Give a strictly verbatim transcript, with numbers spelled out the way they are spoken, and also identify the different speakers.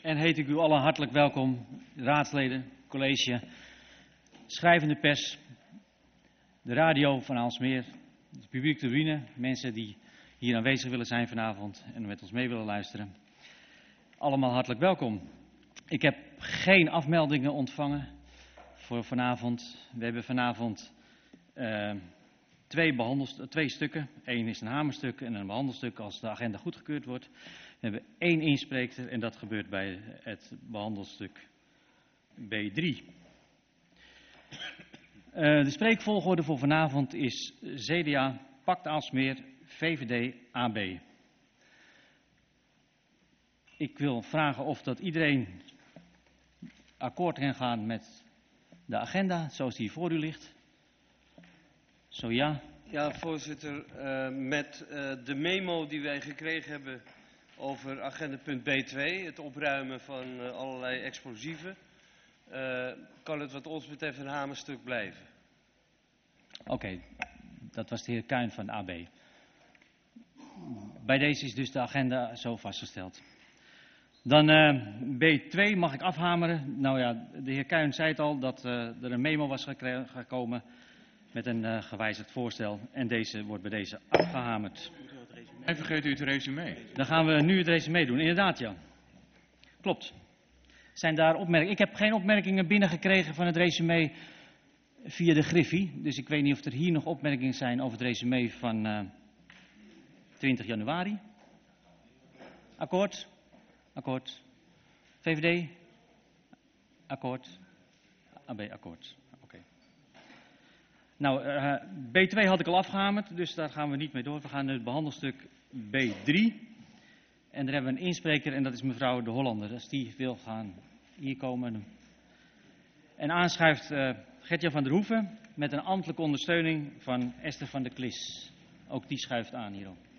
Speaker 1: En heet ik u allen hartelijk welkom, raadsleden, college, schrijvende pers, de radio van Aalsmeer, de publieke tribune, mensen die hier aanwezig willen zijn vanavond en met ons mee willen luisteren. Allemaal hartelijk welkom. Ik heb geen afmeldingen ontvangen voor vanavond. We hebben vanavond uh, twee, behandels, twee stukken. Eén is een hamerstuk en een behandelstuk als de agenda goedgekeurd wordt. We hebben één inspreker en dat gebeurt bij het behandelstuk B drie. Uh, de spreekvolgorde voor vanavond is C D A, Pact Aalsmeer, V V D, A B. Ik wil vragen of dat iedereen akkoord kan gaan met de agenda zoals die voor u ligt. Zo ja.
Speaker 2: Ja, voorzitter, uh, met uh, de memo die wij gekregen hebben over agendapunt B twee, het opruimen van uh, allerlei explosieven, uh, kan het wat ons betreft een hamerstuk blijven.
Speaker 1: Oké, okay, dat was de heer Kuin van A B. Bij deze is dus de agenda zo vastgesteld. Dan uh, B twee mag ik afhameren. Nou ja, de heer Kuin zei het al dat uh, er een memo was gekomen met een uh, gewijzigd voorstel. En deze wordt bij deze afgehamerd.
Speaker 3: En vergeet u het resume.
Speaker 1: Dan gaan we nu het resume doen. Inderdaad, ja. Klopt. Zijn daar opmerkingen? Ik heb geen opmerkingen binnengekregen van het resume via de Griffie. Dus ik weet niet of er hier nog opmerkingen zijn over het resume van uh, twintig januari. Akkoord? Akkoord. V V D? Akkoord. A B, akkoord. Oké. Okay. Nou, uh, B twee had ik al afgehamerd, dus daar gaan we niet mee door. We gaan naar het behandelstuk B drie. En daar hebben we een inspreker en dat is mevrouw De Hollander. Als die wil gaan hier komen. En aanschuift uh, Gertjan van der Hoeven met een ambtelijke ondersteuning van Esther van der Klis. Ook die schuift aan hierop.